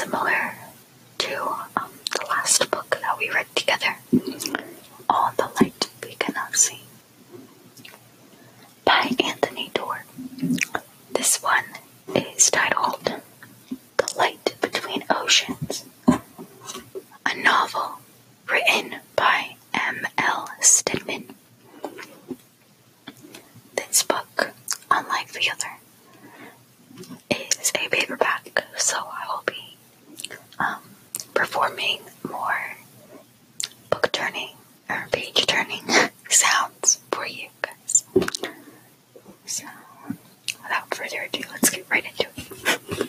similar to the last book that we read together, All the Light We Cannot See, by Anthony Doerr. This one is titled The Light Between Oceans, a novel written by M.L. Stedman. This book, unlike the other, is a paperback, so I will be performing more book turning or page turning sounds for you guys. So, without further ado, let's get right into it.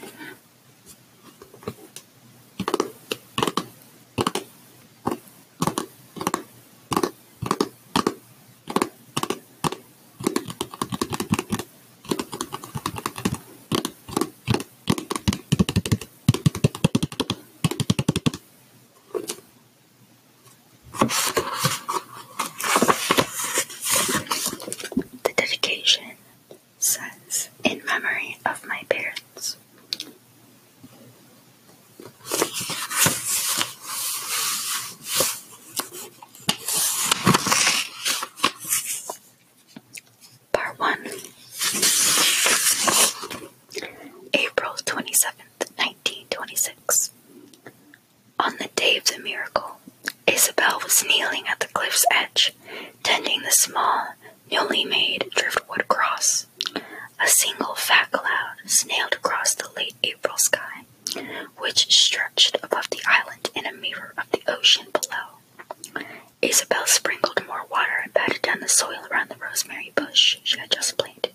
The dedication says, "In memory of my parents." Part 1. April 27th, 1926. On the day of the miracle, Isabel was kneeling at the cliff's edge, tending the small, newly made driftwood cross. A single fat cloud snailed across the late April sky, which stretched above the island in a mirror of the ocean below. Isabel sprinkled more water and patted down the soil around the rosemary bush she had just planted.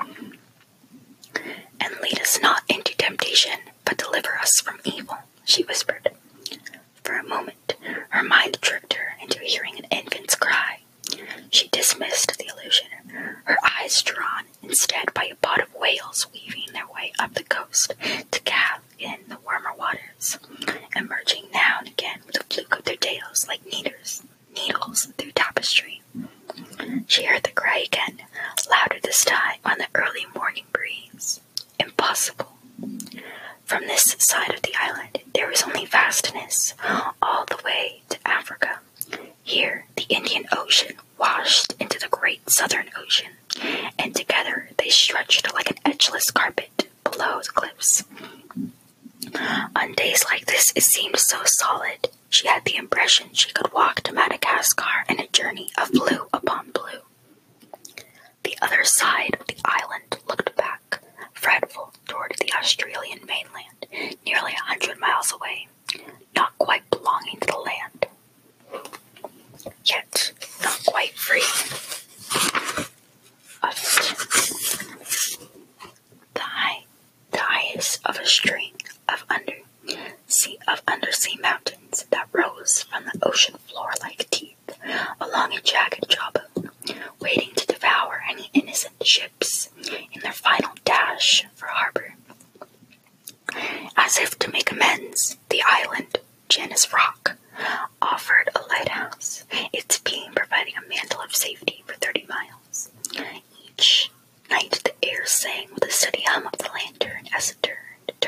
"And lead us not into temptation, but deliver us from evil," she whispered. For a moment, her mind tricked her into hearing an infant's cry. She dismissed the illusion, her eyes drawn instead by a pod of whales weaving their way up the coast to calve in the warmer waters, emerging now and again with a fluke of their tails like needles through tapestry. She heard the cry again, louder this time on the early morning breeze. Impossible. From this side of the island, there was only vastness, all the way to Africa. Here, the Indian Ocean washed into the great Southern Ocean, and together they stretched like an edgeless carpet below the cliffs. On days like this, it seemed so solid. She had the impression she could walk to Madagascar in a journey of blue upon blue. The other side of the island looked back, fretful, toward the Australian mainland, nearly 100 miles away, not quite belonging to the land, yet not quite free of it. The highest of a string of undersea mountains that rose from the ocean floor like teeth along a jagged jawbone, waiting to devour any innocent ships in their final dash for harbor. As if to make amends, the island, Janus Rock, offered a lighthouse, its beam providing a mantle of safety for 30 miles. Each night the air sang with a steady hum of the lantern as it turned,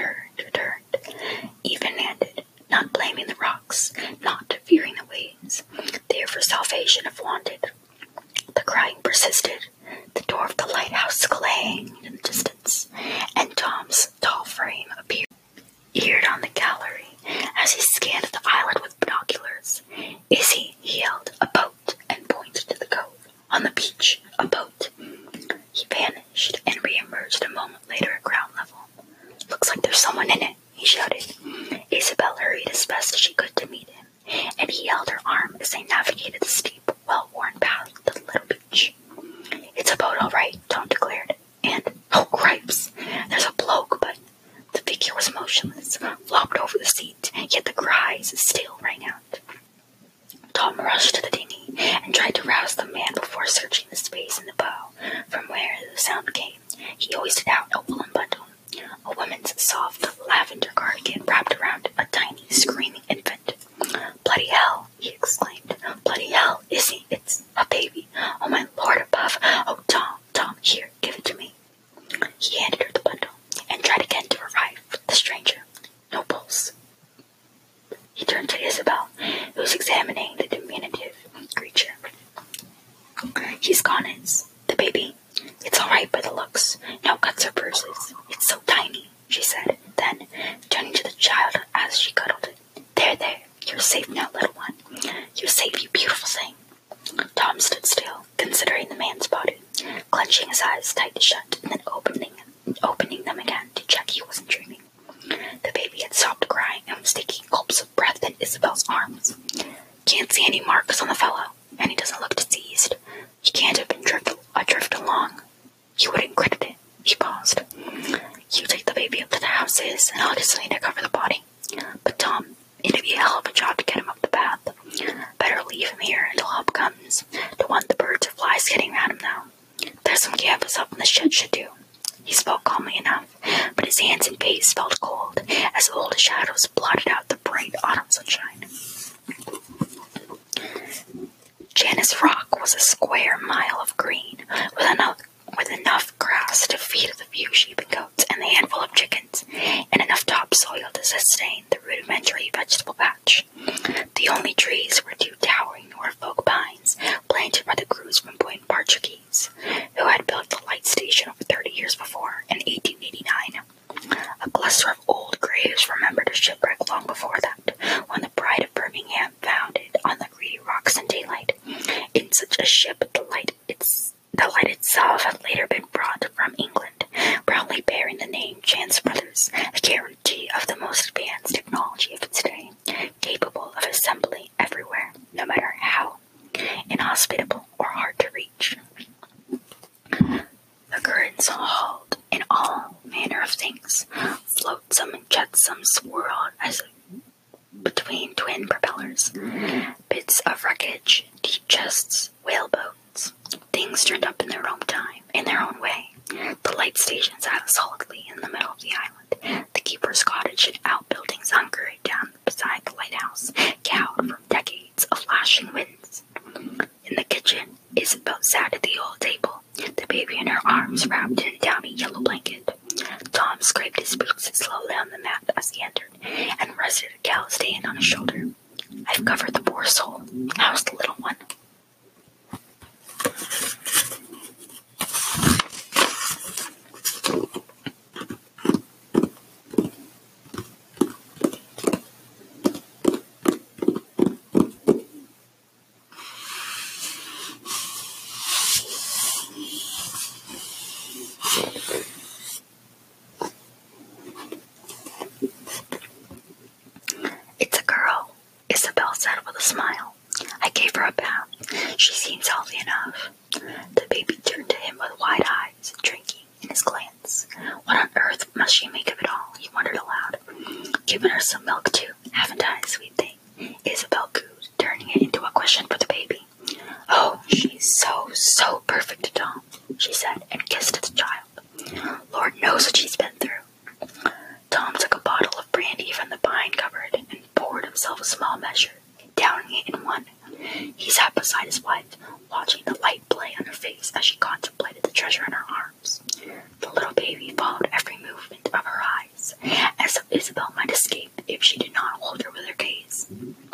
even-handed, not blaming the rocks, not fearing the waves, there for salvation if wanted. The crying persisted. The door of the lighthouse clanged in the distance, and Tom's tall frame appeared on the gallery as he scanned the island with binoculars. "Izzy," he yelled, "a boat," and pointed to the cove. "On the beach, a boat." He vanished and re-emerged a moment later at ground level. "Looks like there's someone in it," he shouted. Isabel hurried as best she could to meet him, and he held her arm as they navigated the steep, well-worn path to the little beach. "It's a boat, all right," Tom declared. "And, oh cripes, there's a bloke," but the figure was motionless, flopped over the seat, yet the cries still rang out. Tom rushed to the dinghy and tried to rouse the man before searching the space in the bow from where the sound came. He hoisted out a woolen bundle, a woman's soft lavender cardigan wrapped around a tiny, screaming infant. "Bloody hell," he exclaimed. "Bloody hell, Izzy, it's a baby. Oh, my Lord above. Oh, Tom, here, give it to me." He handed her the bundle and tried again to revive the stranger. No pulse. Then, turning to the child as she cuddled it, There, you're safe now, little one. You're safe, you beautiful thing. Tom stood still, considering the man's body, clenching his eyes tight shut, and then opening them again to check he wasn't dreaming. The baby had stopped crying and was taking gulps of breath in Isabel's arms. Can't see any marks on the fellow, and he doesn't look diseased. He can't have been adrift along. You wouldn't credit it. He paused. You take the baby up to the houses, and I'll get something to cover the body. But Tom, it'd be a hell of a job to get him up the path. Better leave him here until help comes. Don't want the birds or flies getting around him now. There's some canvas up in the shed should do. He spoke calmly enough, but his hands and face felt cold as old shadows blotted out the bright autumn sunshine. Janus Rock was a square mile of green, with enough grass to feed the few sheep and goats and the handful of chickens, and enough topsoil to sustain the rudimentary vegetable patch. The only trees were two towering Norfolk pines planted by the crews from Point Portuguese, who had built the light station over 30 years before, in 1889. A cluster of old graves remembered a shipwreck long before that, when the Bride of Birmingham foundered on the greedy rocks in daylight. In such a ship, the light itself had later been brought from England, proudly bearing the name Chance Brothers, a guarantee of the most advanced technology of its day, capable of assembly everywhere, no matter how inhospitable or hard to reach. The currents hauled in all manner of things, flotsam and jetsam swirled as between twin propellers, bits of wreckage, deep chests, whaleboats. Things turned up in their own time, in their own way. The light station sat solidly in the middle of the island. The keeper's cottage and outbuildings hunkered down beside the lighthouse, cowed from decades of lashing winds. In the kitchen, Isabel sat at the old table, the baby in her arms wrapped in a downy yellow blanket. Tom scraped his boots slowly on the mat as he entered, and rested a calloused hand on his shoulder. I've covered the poor soul. How's the little one? It's a girl, Isabel said with a smile. I gave her a bath. She seems healthy enough. The baby turned to him with wide eyes, drinking in his glance. What on earth must she make of it all? He wondered aloud. Given her some milk too, haven't I, sweet thing? Isabel cooed, turning it into a question for the baby. Oh, she's so perfect, Tom, she said, and kissed the child. Lord knows what she's been through. Tom took a bottle of brandy from the pine cupboard and poured himself a small measure, downing it in one. He sat beside his wife, watching the light play on her face as she contemplated the treasure in her arms. The little baby followed every movement of her eyes, as if Isabel might escape if she did not hold her with her gaze.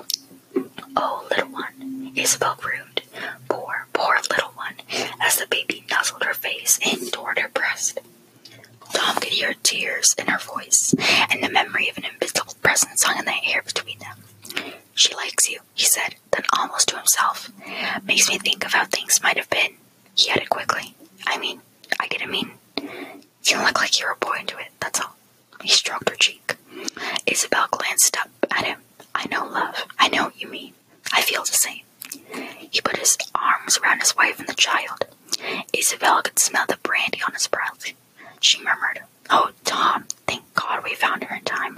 Oh, little one, Isabel crooned. Poor little one, as the baby nuzzled her face in toward her breast. Tom could hear tears in her voice, and the memory of an invisible presence hung in the air between them. She likes you, he said, then almost to himself. Makes me think of how things might have been, he added quickly. I didn't mean. You look like you were born into it, that's all. He stroked her cheek. Isabel glanced up at him. I know, love. I know what you mean. I feel the same. He put his arms around his wife and the child. Isabel could smell the brandy on his breath. She murmured, Oh, Tom, thank God we found her in time.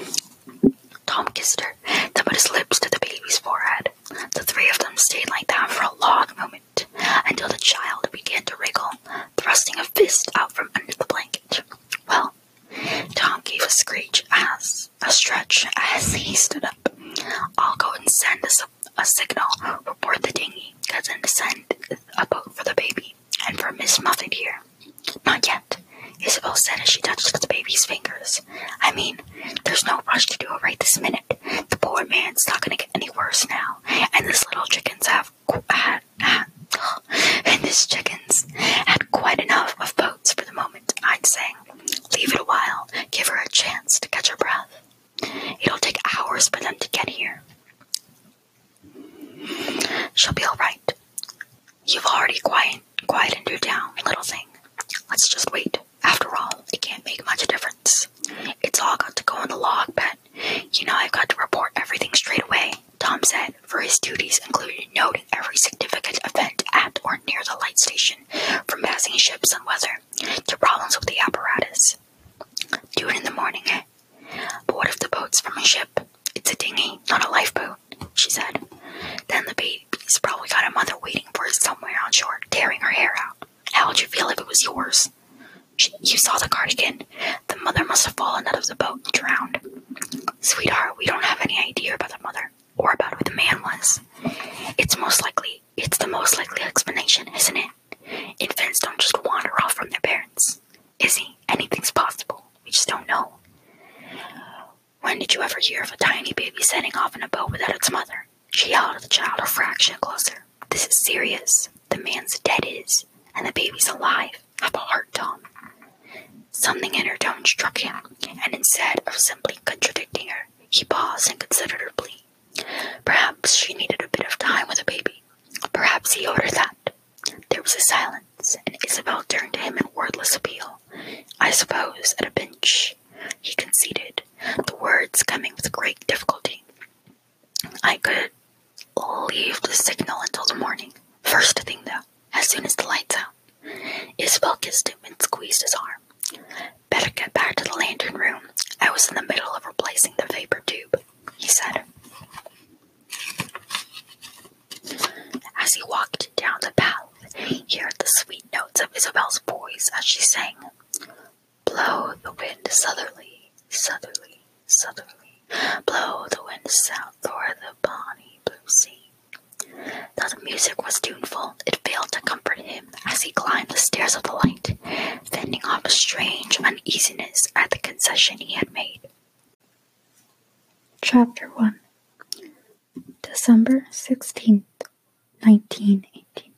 Tom kissed her, then put his lips to the baby's forehead. The three of them stayed like that for a long moment, until the child began to wriggle, thrusting a fist out from under the blanket. Well, Tom gave a stretch as he stood up. I'll go and send a signal, report the dinghy, and send a boat for the baby, and for Miss Muffet here. Not yet, Isabel said as she touched the baby's fingers. There's no rush to do it right this minute. The poor man's not going to get any worse now, and this little chickens had quite enough of boats for the moment, I'd say. Leave it a while, give her a chance to catch her breath. It'll take hours for them to get here. She'll be all right. You've already quietened her down, little thing. Let's just wait. After all, it can't make much difference. It's all got to go in the log, Bet. You know I've got to report everything straight away, Tom said, for his duties included noting every significant event at or near the light station, from passing ships and weather to problems with the apparatus. Do it in the morning, eh? But what if the boat's from a ship? It's a dinghy, not a lifeboat, she said. Then the baby's probably got a mother waiting for it somewhere on shore, tearing her hair out. How would you feel if it was yours? You saw the cardigan. The mother must have fallen out of the boat and drowned. Sweetheart, we don't have any idea about the mother, or about who the man was. It's the most likely explanation, isn't it? Infants don't just wander off from their parents. Izzy, anything's possible. We just don't know. When did you ever hear of a tiny baby setting off in a boat without its mother? She held the child a fraction closer. This is serious. The man's dead, and the baby's alive. Have a heart, Tom. Something in her tone struck him, and instead of simply contradicting her, he paused and considered her plea. Perhaps she needed a bit of time with the baby. Perhaps he owed her that. There was a silence, and Isabel turned to him in wordless appeal. I suppose at a pinch, he conceded, the words coming with great difficulty. I could leave the signal until the morning. First thing, though, as soon as the light's out. Isabel kissed him and squeezed his arm. Better get back to the lantern room. I was in the middle of replacing the vapor tube, he said. As he walked down the path, he heard the sweet notes of Isabel's voice as she sang, Blow the wind southerly, southerly, southerly. Blow the wind south o'er the bonny blue sea. Though the music was tuneful, it failed to comfort him as he climbed the stairs of the light, fending off a strange uneasiness at the concession he had made. Chapter 1. December 16th, 1918.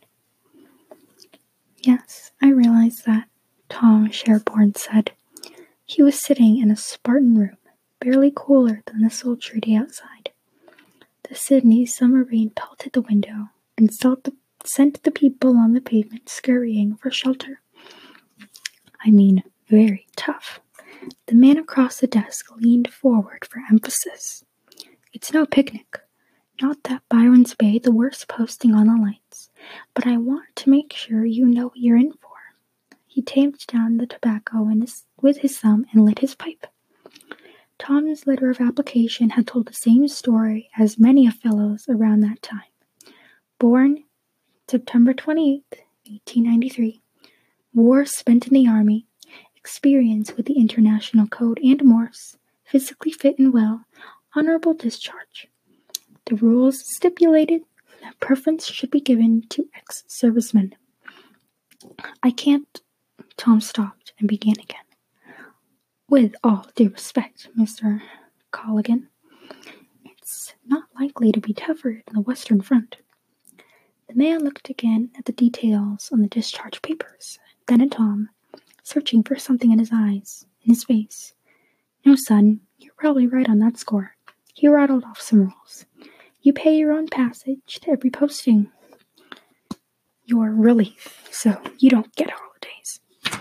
Yes, I realized that, Tom Sherborne said. He was sitting in a Spartan room, barely cooler than the sultry day outside. The Sydney summer rain pelted the window and sent the people on the pavement scurrying for shelter. I mean, very tough. The man across the desk leaned forward for emphasis. It's no picnic. Not that Byron's Bay the worst posting on the lights, but I want to make sure you know what you're in for. He tamped down the tobacco with his thumb and lit his pipe. Tom's letter of application had told the same story as many of fellows around that time. Born September 28, 1893. War spent in the Army. Experience with the International Code and Morse. Physically fit and well. Honorable discharge. The rules stipulated that preference should be given to ex-servicemen. I can't. Tom stopped and began again. With all due respect, Mr. Colligan, it's not likely to be tougher than the Western Front. The man looked again at the details on the discharge papers, then at Tom, searching for something in his eyes, in his face. No, son, you're probably right on that score. He rattled off some rules. You pay your own passage to every posting. You're relief, so you don't get holidays.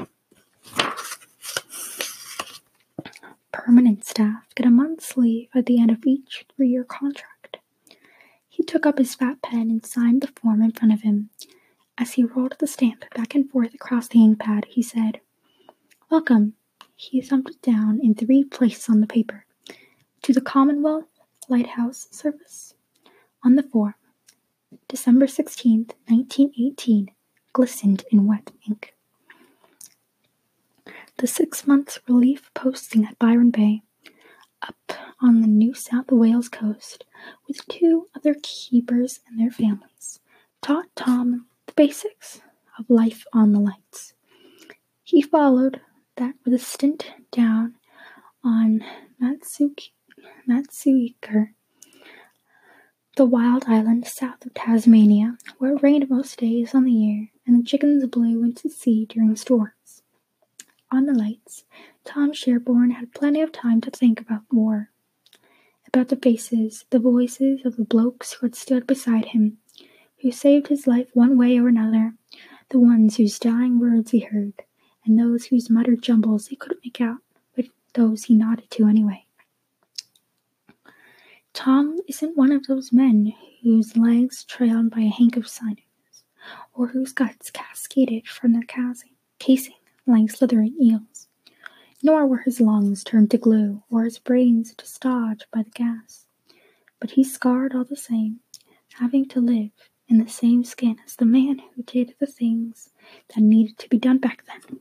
Permanent staff get a month's leave at the end of each 3-year contract. He took up his fat pen and signed the form in front of him. As he rolled the stamp back and forth across the ink pad, he said, Welcome. He thumbed it down in 3 places on the paper. To the Commonwealth Lighthouse Service. On the form, December 16th, 1918, glistened in wet ink. The 6 months relief posting at Byron Bay, up on the New South Wales coast, with 2 other keepers and their families, taught Tom the basics of life on the lights. He followed that with a stint down on Matsuiker, the wild island south of Tasmania, where it rained most days on the year and the chickens blew into sea during storms. On the lights, Tom Sherborne had plenty of time to think about war. About the faces, the voices of the blokes who had stood beside him, who saved his life one way or another, the ones whose dying words he heard, and those whose muttered jumbles he couldn't make out, but those he nodded to anyway. Tom isn't one of those men whose legs trailed by a hank of sinews, or whose guts cascaded from their casing like slithering eels. Nor were his lungs turned to glue, or his brains to stodge by the gas. But he's scarred all the same, having to live in the same skin as the man who did the things that needed to be done back then.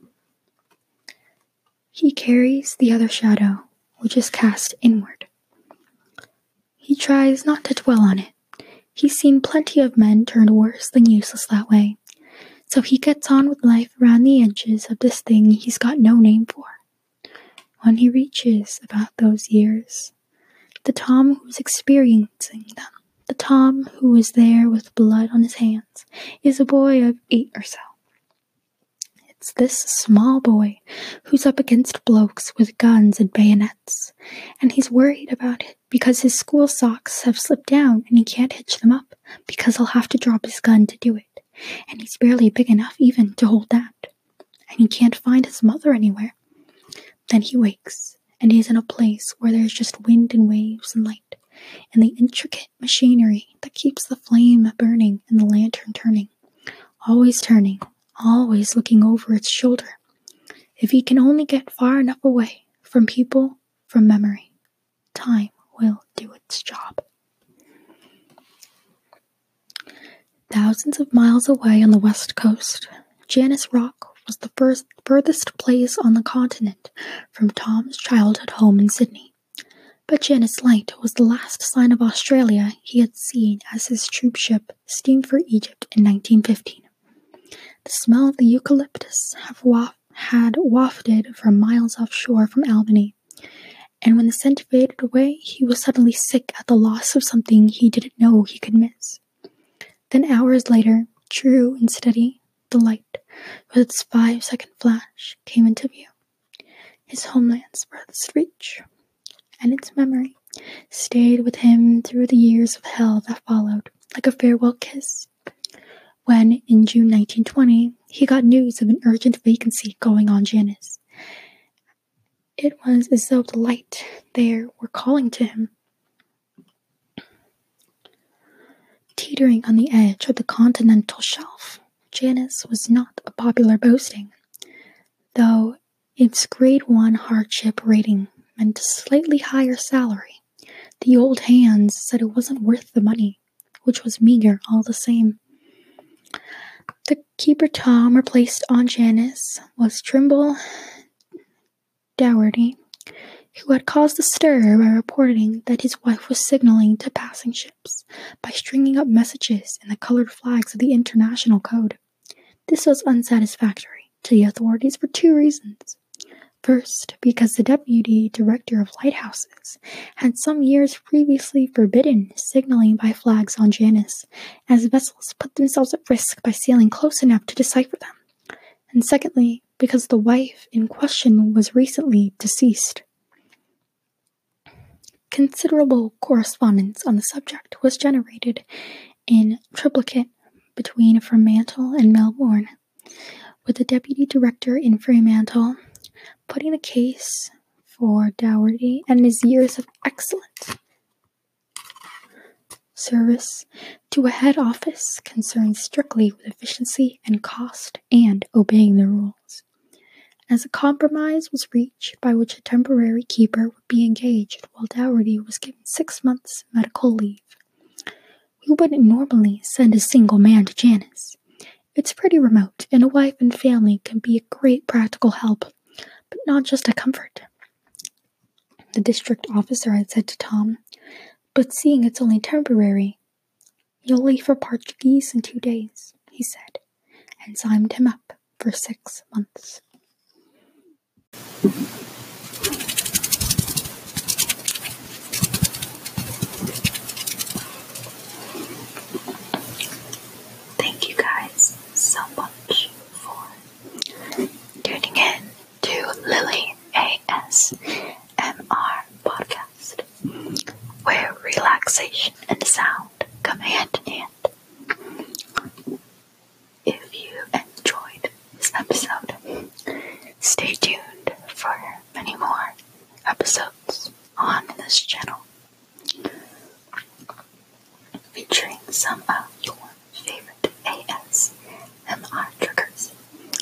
He carries the other shadow, which is cast inward. He tries not to dwell on it. He's seen plenty of men turned worse than useless that way, so he gets on with life around the edges of this thing he's got no name for. When he reaches about those years, the Tom who's experiencing them, the Tom who was there with blood on his hands, is a boy of 8 or so. It's this small boy who's up against blokes with guns and bayonets, and he's worried about it because his school socks have slipped down and he can't hitch them up because he'll have to drop his gun to do it, and he's barely big enough even to hold that, and he can't find his mother anywhere. Then he wakes, and he's in a place where there's just wind and waves and light, and the intricate machinery that keeps the flame burning and the lantern turning, always looking over its shoulder. If he can only get far enough away from people, from memory, time will do its job. Thousands of miles away on the west coast, Janus Rock was the furthest place on the continent from Tom's childhood home in Sydney. But Janus Light was the last sign of Australia he had seen as his troop ship steamed for Egypt in 1915. The smell of the eucalyptus had wafted from miles offshore from Albany, and when the scent faded away, he was suddenly sick at the loss of something he didn't know he could miss. Then hours later, true and steady, the light, with its 5-second flash, came into view. His homeland's furthest reach, and its memory stayed with him through the years of hell that followed, like a farewell kiss. When, in June 1920, he got news of an urgent vacancy going on Janus. It was as though the light there were calling to him. Teetering on the edge of the continental shelf, Janus was not a popular posting, though its grade 1 hardship rating meant a slightly higher salary. The old hands said it wasn't worth the money, which was meager all the same. The keeper Tom replaced on Janus was Trimble Dougherty, who had caused a stir by reporting that his wife was signaling to passing ships by stringing up messages in the colored flags of the International Code. This was unsatisfactory to the authorities for 2 reasons. First, because the deputy director of lighthouses had some years previously forbidden signaling by flags on Janus, as vessels put themselves at risk by sailing close enough to decipher them. And secondly, because the wife in question was recently deceased. Considerable correspondence on the subject was generated in triplicate between Fremantle and Melbourne, with the deputy director in Fremantle putting the case for Dougherty and his years of excellent service to a head office concerned strictly with efficiency and cost and obeying the rules. As a compromise was reached by which a temporary keeper would be engaged while Dougherty was given 6 months medical leave. We wouldn't normally send a single man to Janus. It's pretty remote, and a wife and family can be a great practical help, but not just a comfort. The district officer had said to Tom, "But seeing it's only temporary, you'll leave for Portuguese in 2 days," he said, and signed him up for 6 months. Thank you guys so much for tuning in to relaxation and sound come hand in hand. If you enjoyed this episode, stay tuned for many more episodes on this channel, featuring some of your favorite ASMR triggers.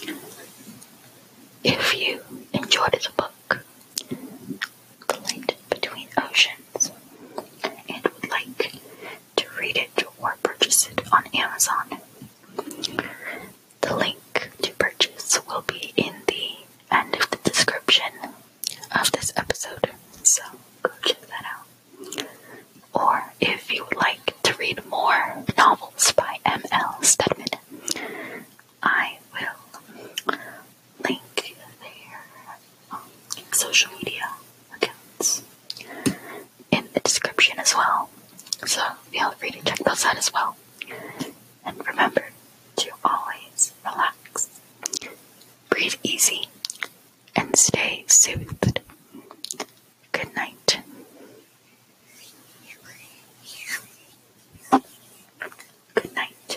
If you enjoyed the book, The Light Between Oceans, and would like to read it or purchase it on Amazon, the link to purchase will be in the end of the description of this episode, so go check that out. Or if you would like to read more novels by M.L. Stedman, I will link their social media accounts in the description as well, so feel free to check those out as well. And remember to always relax, breathe easy, and stay soothed. Good night. Good night.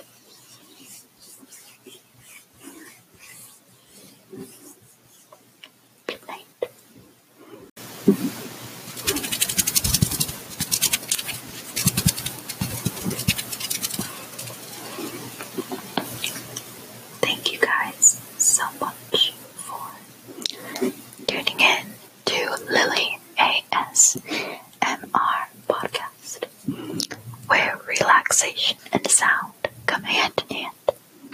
Good night. Thank you guys so much for tuning in to Lily ASMR podcast, where relaxation and sound come hand in hand.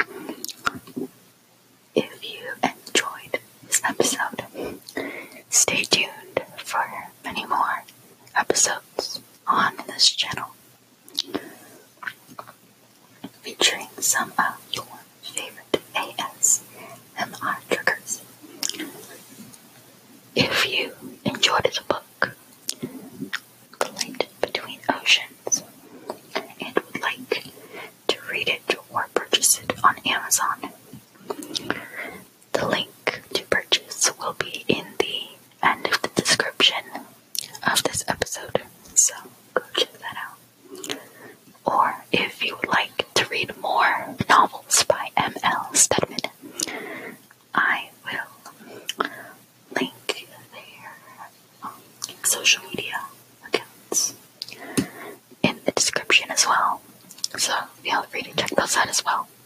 If you enjoyed this episode, stay tuned for many more episodes on this channel, featuring some of your favorite ASMR triggers. If you enjoyed the book, The Light Between Oceans, and would like to read it or purchase it on Amazon, the link to purchase will be in the end of the description of this episode, so go check that out. Or if you would like to read more novels by M.L. Stedman, I will link their social media accounts in the description as well, so feel free to check those out as well.